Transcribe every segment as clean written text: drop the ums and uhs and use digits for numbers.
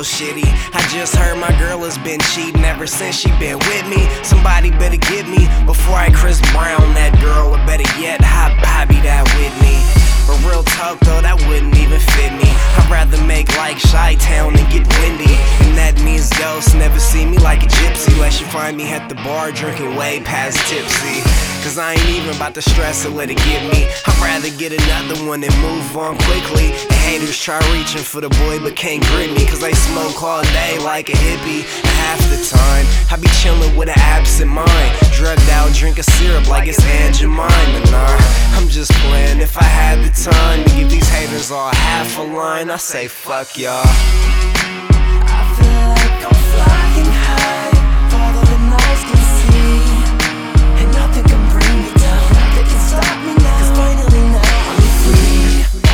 feel shitty. I just heard my girl has been cheating ever since she been with me. Somebody better get me before I Chris Brown that girl, or better yet, hot Bobby that Whitney. But real talk though, that wouldn't even fit me. I'd rather make like Chi-Town and get windy. And that means ghosts never see me like a gypsy, unless you find me at the bar drinking way past tipsy. Cause I ain't even about to stress or let it get me. I'd rather get another one and move on quickly. And haters try reaching for the boy but can't grip me, cause they smoke all day like a hippie. And half the time, I be chillin' with an absent mind, drugged out, drinking syrup like it's Aunt Jemima. Nah, I'm just playing. If I had the time to give these haters all half a line, I say fuck y'all. I feel like I'm flying high, farther than eyes can see, and nothing can bring me down, nothing can stop me now, cause finally now I'm free.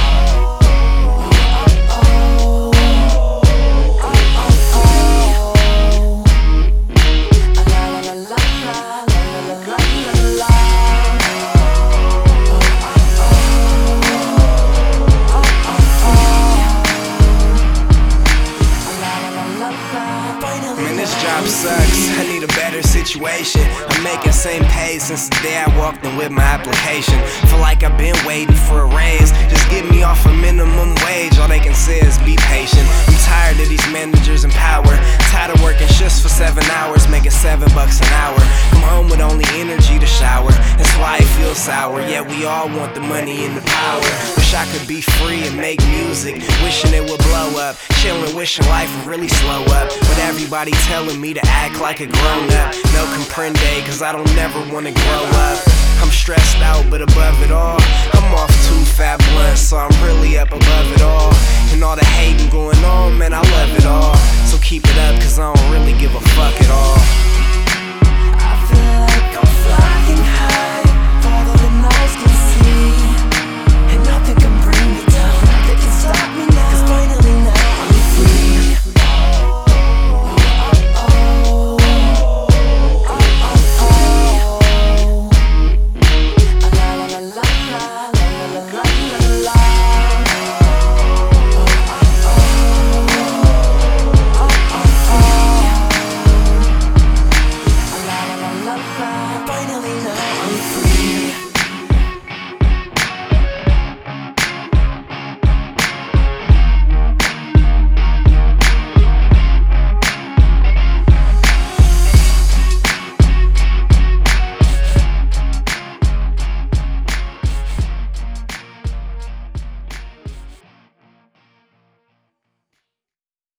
Man, this job sucks, I need a better situation. I'm making same pay since the day I walked in with my application. Feel like I've been waiting for a raise, just get me off a minimum wage. All they can say is be patient. I'm tired of these managers in power, tired of working shifts for 7 hours, making $7 an hour. Come home with only energy to shower, that's why it feels sour. Yeah, we all want the money and the power. Wish I could be free and make music, wishing it would blow up, chillin', wishing life would really slow up. But everybody telling me to act like a grown up. No comprende, cause I don't never wanna grow up. I'm stressed out, but above it all, I'm off 2 fat blunts, so I'm really up above it all. And all the hating going on, man, I love it all. So keep it up, cause I don't really give a fuck at all. I feel like I'm flying high, farther than eyes can see, and nothing can bring me down, nothing can stop me now, cause finally now I'm free. La la la la la la la la la la.